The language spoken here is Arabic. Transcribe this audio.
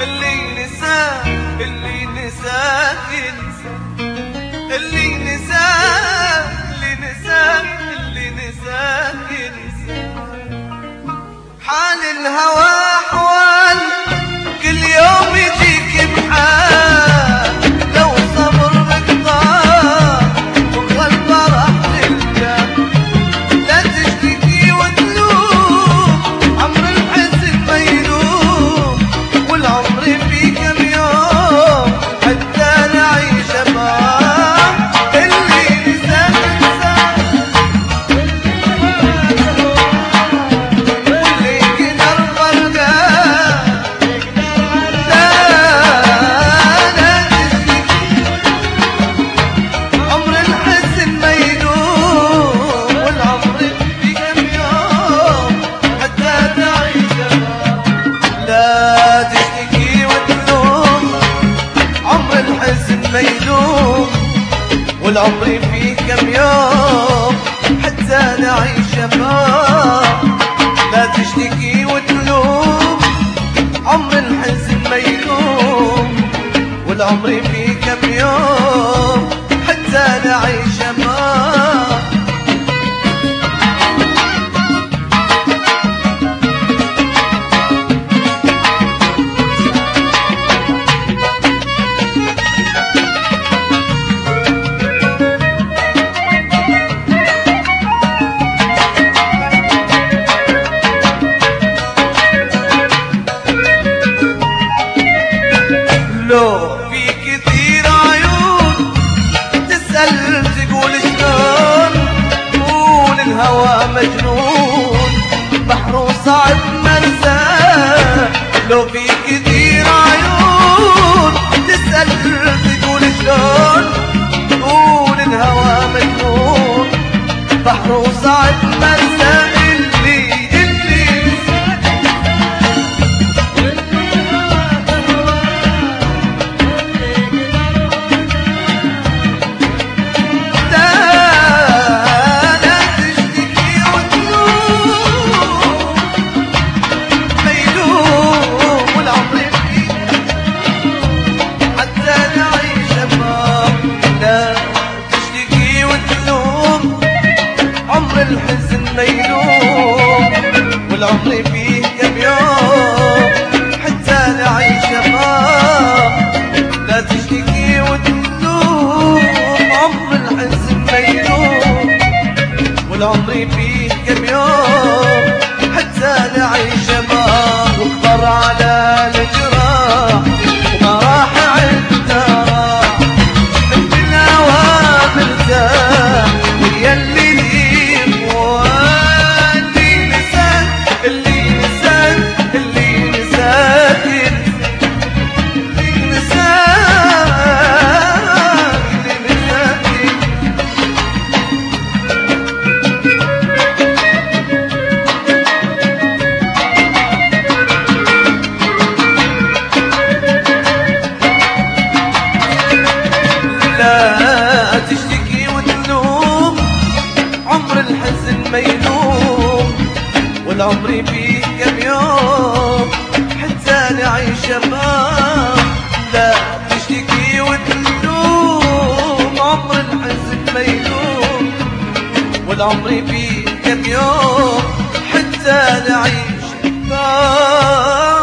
اللي نساك اللي نساك اللي نساك اللي نساك اللي نساك حال الهوى حوال كل يوم يجيك بحال لو صبر مقدار بكره الفرح تلقاه لا تشتكي وتلوم عمر الحزن ما يدوم والعمر في كم يوم حتى نعيش معاه اللي نساك نساك واللي قدر فرقاه لا تشتكي عمر الحزن ما يدوم والعمر في كم يوم حتى تعيش معاه لا تشتكي وتلوم عمر الحزن ما يدوم والعمر فيه كم يوم حتى نعيش معاه لا تشتكي وتلوم عمر الحزن ما يدوم والعمر فيه كم يوم حتى نعيش معاه لو في كثير عيون تسأل تقول شلون قول الهوى مجنون بحر وصعب مرساه لو في كثير عيون تسأل تقول شلون قول الهوى مجنون بحر وصعب مرساه الحزن ما يدوم والعمر فيه كم يوم حتى نعيش معاه لا تشتكي وتلوم عمر الحزن ما يدوم والعمر فيه كم يوم حتى نعيش معاه واكبر على الجراح وما راح عدنا راح من الهوى مرتاح ويلي لا تشتكي وتلوم عمر الحزن ما يدوم والعمر فيه كم يوم حتى نعيش معاه لا تشتكي وتلوم عمر الحزن ما يدوم والعمر فيه كم يوم حتى نعيش معاه